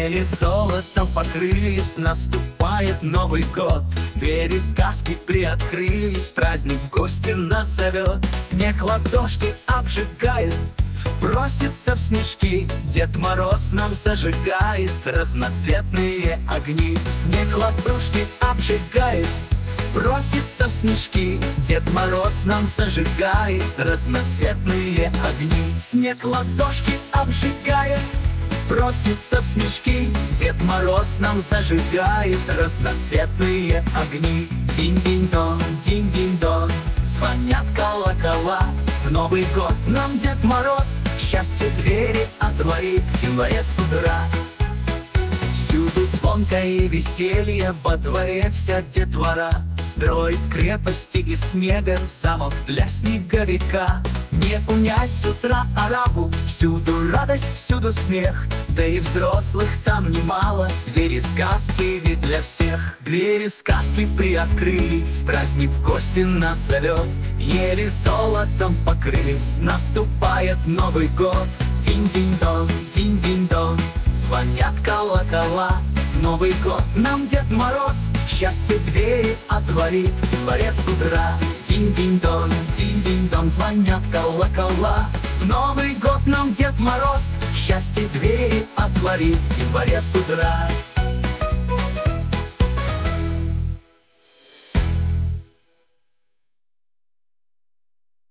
Еле золотом покрылись, наступает Новый год. Двери сказки приоткрылись, праздник в гости нас зовет. Снег ладошки обжигает, бросится в снежки. Дед Мороз нам зажигает разноцветные огни. Снег ладошки обжигает, бросится в снежки. Дед Мороз нам зажигает разноцветные огни. Снег ладошки обжигает, бросится в снежки. Дед Мороз нам зажигает разноцветные огни. Динь-динь-дон, динь-динь-дон, звонят колокола. В Новый год нам Дед Мороз счастье двери отворит в январе с утра. Всюду звонко и веселье, во дворе вся детвора строит крепости из снега, замок для снеговика. Не унять с утра ораву, всюду радость, всюду смех. Да и взрослых там немало, двери сказки ведь для всех. Двери сказки приоткрылись, праздник в гости нас зовет. Еле золотом покрылись, наступает Новый год. Динь-динь-дон, динь-динь-дон, звонят колокола. В Новый год нам Дед Мороз счастье двери отворит в январе с утра. Динь-динь-дон, динь-динь-дон, звонят колокола. В Новый год нам Дед Мороз счастье двери отворит в январе с утра.